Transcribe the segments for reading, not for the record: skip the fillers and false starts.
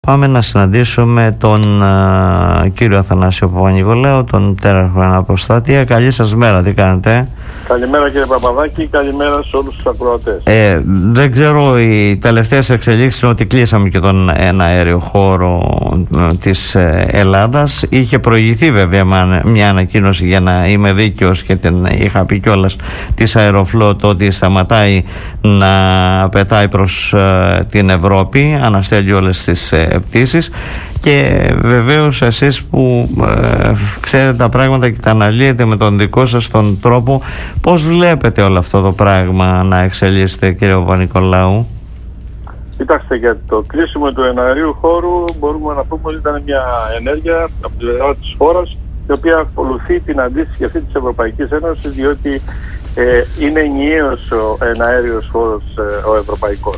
Πάμε να συναντήσουμε τον κύριο Αθανάσιο Παπανικολάου, τον τέραρχο Αναποστάτεια. Καλή σας μέρα, τι κάνετε? Καλημέρα κύριε Παπαδάκη, καλημέρα σε όλους τους ακροατές. Δεν ξέρω, οι τελευταίες εξελίξεις είναι ότι κλείσαμε και τον εναέριο χώρο της Ελλάδας. Είχε προηγηθεί βέβαια μια ανακοίνωση, για να είμαι δίκαιος, και την είχα πει κιόλας, της Αεροφλότ, ότι σταματάει να πετάει προς την Ευρώπη, αναστέλει όλες τις πτήσεις. Και βεβαίως εσείς που ξέρετε τα πράγματα και τα αναλύετε με τον δικό σας τον τρόπο, πώς βλέπετε όλο αυτό το πράγμα να εξελίσσεται, κύριε Παπανικολάου? Κοιτάξτε, για το κλείσιμο του εναερίου χώρου μπορούμε να πούμε ότι ήταν μια ενέργεια από την πλευρά της χώρας, η οποία ακολουθεί την αντίστοιχη αυτή της Ευρωπαϊκής Ένωσης, διότι είναι ενιαίος ο εναέριος χώρος ο ευρωπαϊκός.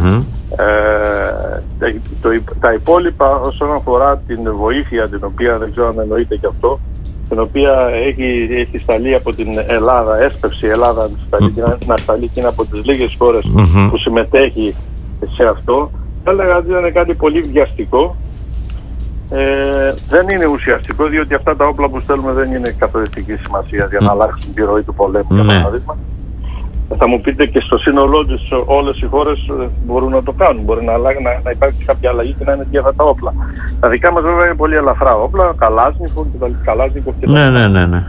Τα υπόλοιπα όσον αφορά την βοήθεια, την οποία δεν ξέρω αν εννοείται και αυτό, την οποία έχει σταλεί από την Ελλάδα, έσπευσε η Ελλάδα να σταλεί και είναι από τις λίγες χώρες που συμμετέχει σε αυτό, θα έλεγα ότι είναι κάτι πολύ βιαστικό. Δεν είναι ουσιαστικό, διότι αυτά τα όπλα που στέλνουμε δεν είναι καθοριστική σημασία για να αλλάξουν τη ροή του πολέμου, για παράδειγμα. Θα μου πείτε, και στο σύνολό της όλες οι χώρες μπορούν να το κάνουν. Μπορεί να υπάρξει κάποια αλλαγή και να είναι και αυτά τα όπλα. Τα δικά μας βέβαια είναι πολύ ελαφρά όπλα, Καλάσνικοφ και τα Ναι.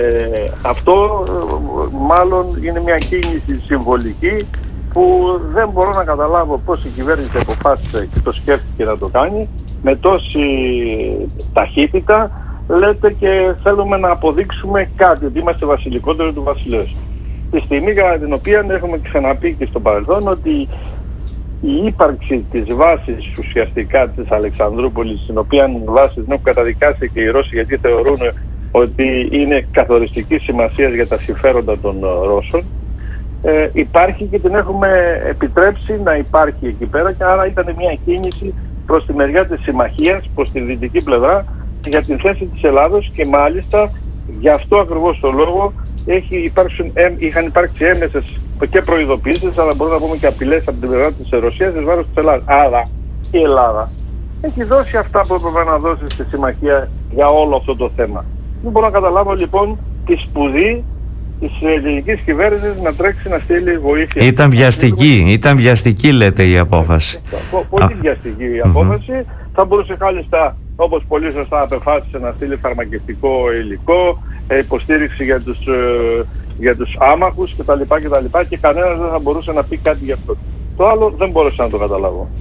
Αυτό μάλλον είναι μια κίνηση συμβολική που δεν μπορώ να καταλάβω πώς η κυβέρνηση αποφάσισε και το σκέφτηκε να το κάνει με τόση ταχύτητα. Λέτε και θέλουμε να αποδείξουμε κάτι, ότι είμαστε βασιλικότεροι του βασιλέως. Τη στιγμή κατά την οποία έχουμε ξαναπεί και στο παρελθόν ότι η ύπαρξη της βάσης ουσιαστικά της Αλεξανδρούπολης, την οποία βάση την έχουν καταδικάσει και οι Ρώσοι, γιατί θεωρούν ότι είναι καθοριστική σημασία για τα συμφέροντα των Ρώσων, υπάρχει και την έχουμε επιτρέψει να υπάρχει εκεί πέρα, και άρα ήταν μια κίνηση προς τη μεριά της συμμαχίας, προς τη δυτική πλευρά, για την θέση της Ελλάδος, και μάλιστα γι' αυτό ακριβώς το λόγο είχαν υπάρξει έμεσες και προειδοποιήσεις, αλλά μπορούμε να πούμε και απειλές από την πλευρά της Ρωσίας εις βάρος της Ελλάδας. Άρα η Ελλάδα έχει δώσει αυτά που έπρεπε να δώσει στη συμμαχία για όλο αυτό το θέμα. Δεν μπορώ να καταλάβω λοιπόν τη σπουδή της ελληνικής κυβέρνησης να τρέξει να στείλει βοήθεια. Ήταν βιαστική λέτε η απόφαση. Πολύ βιαστική η απόφαση. Θα μπορούσε κάλλιστα, όπως πολύ σωστά απεφάσισε, να στείλει φαρμακευτικό υλικό, υποστήριξη για τους άμαχους κτλ. Και κανένας δεν θα μπορούσε να πει κάτι γι' αυτό. Το άλλο δεν μπορούσα να το καταλάβω.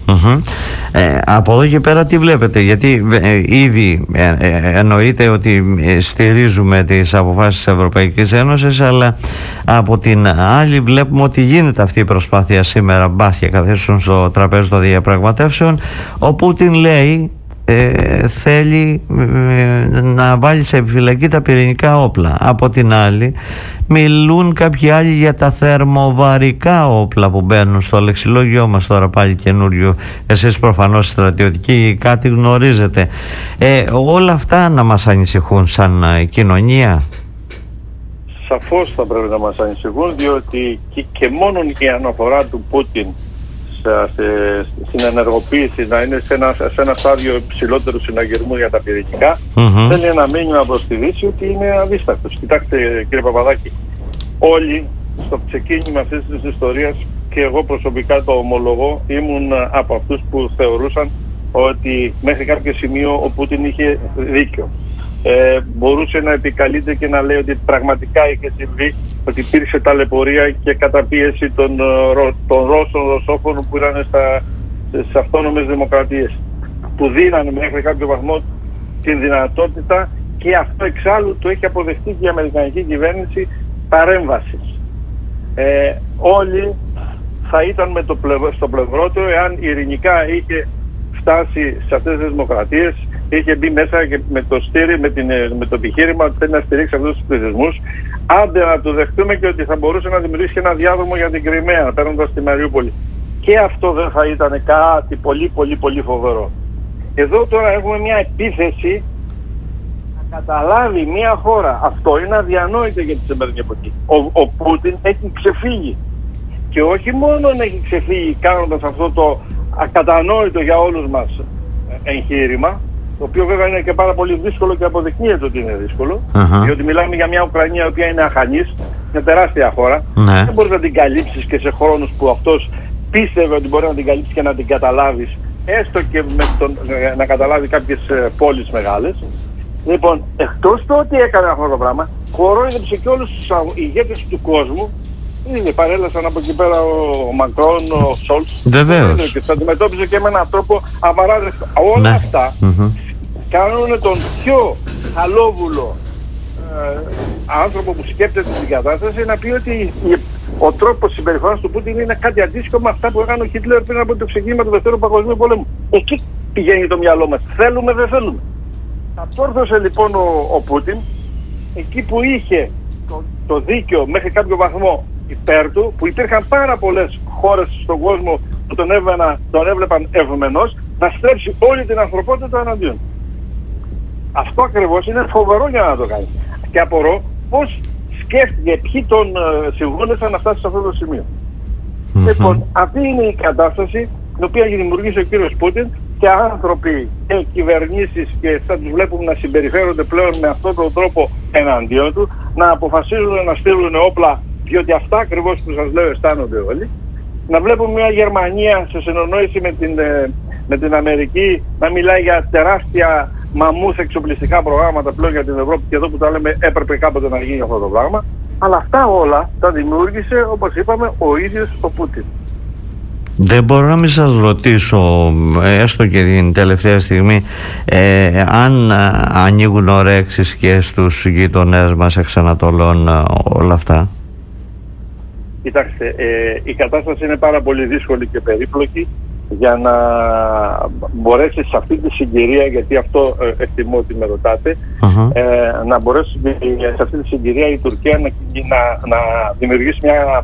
Από εδώ και πέρα τι βλέπετε? Γιατί ήδη εννοείται ότι στηρίζουμε τις αποφάσεις της Ευρωπαϊκής Ένωσης, αλλά από την άλλη βλέπουμε ότι γίνεται αυτή η προσπάθεια σήμερα, μπάθια καθίσουν στο τραπέζι των διαπραγματεύσεων. Ο Πούτιν λέει θέλει να βάλει σε επιφυλακή τα πυρηνικά όπλα. Από την άλλη μιλούν κάποιοι άλλοι για τα θερμοβαρικά όπλα που μπαίνουν στο λεξιλόγιό μας τώρα, πάλι καινούριο. Εσείς προφανώς στρατιωτικοί κάτι γνωρίζετε. Όλα αυτά να μας ανησυχούν σαν κοινωνία? Σαφώς θα πρέπει να μας ανησυχούν, διότι και μόνο η αναφορά του Πούτιν στην ενεργοποίηση, να είναι σε ένα στάδιο υψηλότερου συναγερμού για τα πυρηνικά, θέλει ένα μήνυμα προς τη Δύση ότι είναι αδίστακτος. Κοιτάξτε κύριε Παπαδάκη, όλοι στο ξεκίνημα αυτής της ιστορίας, και εγώ προσωπικά το ομολογώ, ήμουν από αυτούς που θεωρούσαν ότι μέχρι κάποιο σημείο ο Πούτιν είχε δίκιο. Μπορούσε να επικαλείται και να λέει ότι πραγματικά είχε συμβεί, ότι υπήρξε ταλαιπωρία και καταπίεση των Ρώσων ρωσόφωνων που ήταν στις αυτόνομες δημοκρατίες, που δίνανε μέχρι κάποιο βαθμό την δυνατότητα, και αυτό εξάλλου το έχει αποδεχτεί και η Αμερικανική κυβέρνηση, παρέμβασης. Όλοι θα ήταν στο πλευρό του εάν ειρηνικά είχε φτάσει σε αυτές τις δημοκρατίες, είχε μπει μέσα και με το επιχείρημα ότι θέλει να στηρίξει αυτούς τους πληθυσμούς. Άντε να το δεχτούμε και ότι θα μπορούσε να δημιουργήσει ένα διάδρομο για την Κριμαία, παίρνοντας τη Μαριούπολη. Και αυτό δεν θα ήταν κάτι πολύ φοβερό. Εδώ τώρα έχουμε μια επίθεση να καταλάβει μια χώρα. Αυτό είναι αδιανόητο για τη σημερινή εποχή. Ο Πούτιν έχει ξεφύγει. Και όχι μόνο έχει ξεφύγει κάνοντας αυτό το ακατανόητο για όλους μας εγχείρημα, το οποίο βέβαια είναι και πάρα πολύ δύσκολο και αποδεικνύεται ότι είναι δύσκολο, διότι μιλάμε για μια Ουκρανία η οποία είναι αχανής, μια τεράστια χώρα. Δεν μπορείς να την καλύψεις και σε χρόνους που αυτός πίστευε ότι μπορεί να την καλύψει και να την καταλάβεις, έστω και να καταλάβει κάποιες πόλεις μεγάλες. Λοιπόν, εκτός το ότι έκανε αυτό το πράγμα, κορόιδεψε και όλους τους ηγέτες του κόσμου. Ήδη παρέλασαν από εκεί πέρα ο Μακρόν, ο Σόλτς. Βεβαίως. Και τους αντιμετώπιζε και με έναν τρόπο απαράδεκτο. Όλα αυτά κάνουν τον πιο καλόβουλο άνθρωπο που σκέπτεται την κατάσταση να πει ότι ο τρόπος συμπεριφοράς του Πούτιν είναι κάτι αντίστοιχο με αυτά που έκανε ο Χίτλερ πριν από το ξεκίνημα του Δευτέρου Παγκοσμίου Πολέμου. Εκεί πηγαίνει το μυαλό μας. Θέλουμε, δεν θέλουμε. Κατόρθωσε λοιπόν ο Πούτιν εκεί που είχε το δίκαιο μέχρι κάποιο βαθμό υπέρ του, που υπήρχαν πάρα πολλές χώρες στον κόσμο που τον έβλεπαν ευμενός, να στρέψει όλη την ανθρωπότητα εναντίον. Αυτό ακριβώς είναι φοβερό για να το κάνει. Και απορώ πώς σκέφτηκε, ποιοι τον συμβούλεσαν να φτάσει σε αυτό το σημείο. Λοιπόν, αυτή είναι η κατάσταση την οποία δημιουργήσει ο κύριος Πούτιν, και άνθρωποι και κυβερνήσεις, και θα τους βλέπουμε να συμπεριφέρονται πλέον με αυτόν τον τρόπο εναντίον του, να αποφασίζουν να στείλουν όπλα, διότι αυτά ακριβώς που σας λέω αισθάνονται όλοι. Να βλέπουμε μια Γερμανία σε συνεννόηση με την Αμερική να μιλάει για τεράστια μαμούθ εξοπλιστικά προγράμματα πλέον για την Ευρώπη, και εδώ που τα λέμε έπρεπε κάποτε να γίνει αυτό το πράγμα. Αλλά αυτά όλα τα δημιούργησε, όπως είπαμε, ο ίδιος ο Πούτιν. Δεν μπορώ να μην σας ρωτήσω, έστω και την τελευταία στιγμή, αν ανοίγουν ορέξεις και στους γείτονές μας εξ Ανατολών όλα αυτά. Κοιτάξτε, η κατάσταση είναι πάρα πολύ δύσκολη και περίπλοκη για να μπορέσει σε αυτή τη συγκυρία, γιατί αυτό εκτιμώ ότι με ρωτάτε, να μπορέσει σε αυτή τη συγκυρία η Τουρκία να δημιουργήσει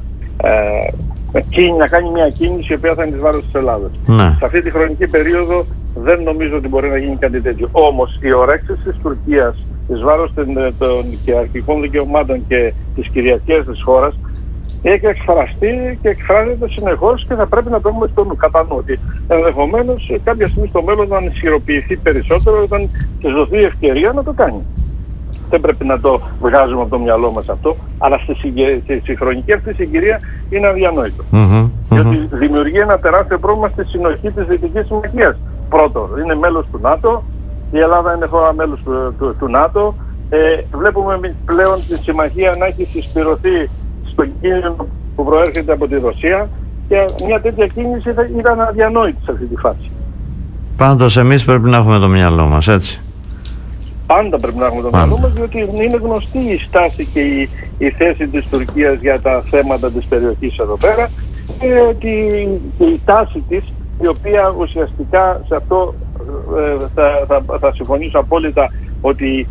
να κάνει μια κίνηση η οποία θα είναι εις βάρος της Ελλάδας. Σε αυτή τη χρονική περίοδο δεν νομίζω ότι μπορεί να γίνει κάτι τέτοιο. Όμως οι ορέξεις της Τουρκίας εις βάρος των κυριαρχικών δικαιωμάτων και της κυριαρχίας της χώρας έχει εκφραστεί και εκφράζεται συνεχώς, και θα πρέπει να το έχουμε κατά νου ότι ενδεχομένως κάποια στιγμή στο μέλλον να ισχυροποιηθεί περισσότερο όταν της δοθεί η ευκαιρία να το κάνει. Δεν πρέπει να το βγάζουμε από το μυαλό μας αυτό, αλλά στη χρονική αυτή συγκυρία είναι αδιανόητο. Διότι δημιουργεί ένα τεράστιο πρόβλημα στη συνοχή της Δυτικής Συμμαχίας. Πρώτον, είναι μέλος του ΝΑΤΟ, η Ελλάδα είναι χώρα μέλος του ΝΑΤΟ. Βλέπουμε πλέον τη συμμαχία να έχει συσπηρωθεί στον κίνδυνο που προέρχεται από τη Ρωσία, και μια τέτοια κίνηση ήταν αδιανόητη σε αυτή τη φάση. Πάντως εμείς πρέπει να έχουμε το μυαλό μας, έτσι. Πάντα πρέπει να έχουμε το μυαλό μας, διότι είναι γνωστή η στάση και η θέση της Τουρκίας για τα θέματα της περιοχής εδώ πέρα, και η τάση της, η οποία ουσιαστικά σε αυτό θα συμφωνήσω απόλυτα, ότι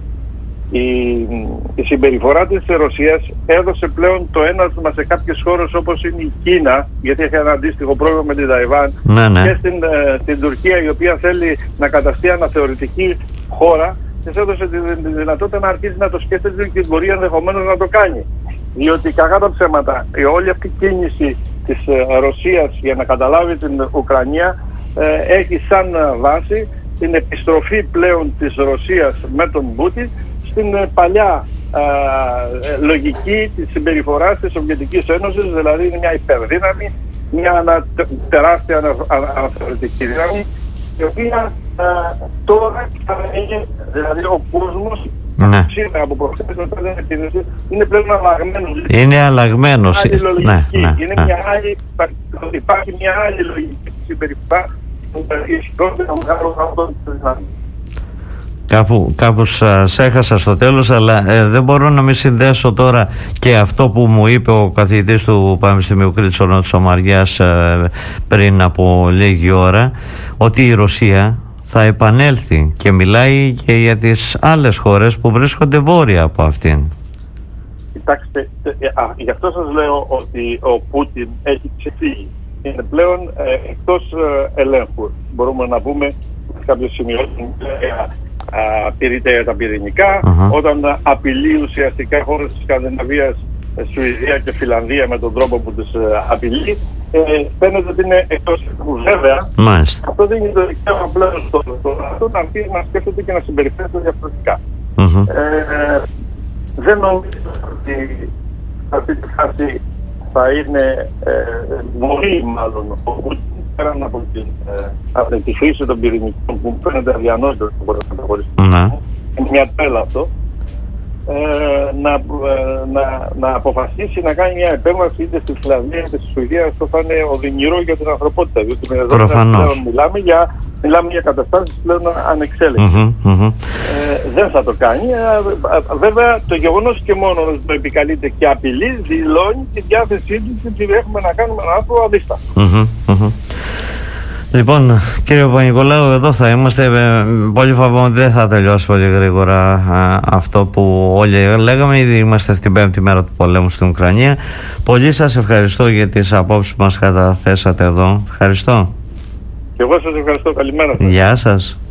η συμπεριφορά της Ρωσίας έδωσε πλέον το ένασμα σε κάποιες χώρες όπως είναι η Κίνα, γιατί έχει ένα αντίστοιχο πρόβλημα με την Ταϊβάν, και στην Τουρκία, η οποία θέλει να καταστεί αναθεωρητική χώρα, της έδωσε τη δυνατότητα να αρχίσει να το σκέφτεται και μπορεί ενδεχομένως να το κάνει. Διότι κακά τα ψέματα, όλη αυτή η κίνηση της Ρωσίας για να καταλάβει την Ουκρανία έχει σαν βάση την επιστροφή πλέον της Ρωσίας με τον Πούτιν στην παλιά λογική της συμπεριφοράς της Σοβιετικής Ένωσης, δηλαδή είναι μια υπερδύναμη, μια τεράστια αναθεωρητική δύναμη, η οποία τώρα είναι, δηλαδή ο κόσμος σήμερα από προχθές μετά την επίδεση είναι πλέον αλλαγμένος. Είναι αλλαγμένος. Είναι μια άλλη, υπάρχει μια άλλη λογική συμπεριφορά που ισχυρότερα μεγάλο αυτό το δυναμικό. Κάπου σας έχασα στο τέλος, αλλά δεν μπορώ να μην συνδέσω τώρα και αυτό που μου είπε ο καθηγητής του Πανεπιστημίου Κρήτης, ο Νότης Ομαριάς, πριν από λίγη ώρα, ότι η Ρωσία θα επανέλθει, και μιλάει και για τις άλλες χώρες που βρίσκονται βόρεια από αυτήν. Κοιτάξτε, γι' αυτό σας λέω ότι ο Πούτιν έχει ξεφύγει. Είναι πλέον εκτός ελέγχου. Μπορούμε να πούμε κάποιο σημείο τηρείται τα πυρηνικά, όταν απειλεί ουσιαστικά χώρες της Σκανδιναβίας, Σουηδία και Φιλανδία με τον τρόπο που τις απειλεί, φαίνεται ότι είναι εκτός ελέγχου. Βέβαια, Μάλιστα. αυτό δεν είναι το δικαίωμα πλέον στο ΝΑΤΟ να αρχίσει να σκέφτεται και να συμπεριφέρεται διαφορετικά. Δεν νομίζω ότι σε αυτή τη φάση θα είναι μπορεί μάλλον ο Πούτιν, πέραν από τη φύση των πυρηνικών που φαίνεται αδιανόητο που μπορεί να προχωρήσει. Είναι μια τρέλα αυτό. Να αποφασίσει να κάνει μια επέμβαση είτε στη Φιλανδία είτε στη Σουηδία. Αυτό θα είναι οδυνηρό για την ανθρωπότητα. Διότι εδώ μιλάμε για καταστάσεις πλέον ανεξέλεγκτες. Δεν θα το κάνει. Βέβαια το γεγονός και μόνο ότι το επικαλείται και απειλεί δηλώνει τη διάθεσή του ότι έχουμε να κάνουμε ένα άνθρωπο αδίστατο. Λοιπόν, κύριε Παπα-Νικολάου, εδώ θα είμαστε. Πολύ φοβάμαι ότι δεν θα τελειώσει πολύ γρήγορα αυτό που όλοι λέγαμε. Ήδη είμαστε στην 5η μέρα του πολέμου στην Ουκρανία. Πολύ σας ευχαριστώ για τις απόψεις που μας καταθέσατε εδώ. Ευχαριστώ. Και εγώ σας ευχαριστώ. Καλημέρα σας. Γεια σας.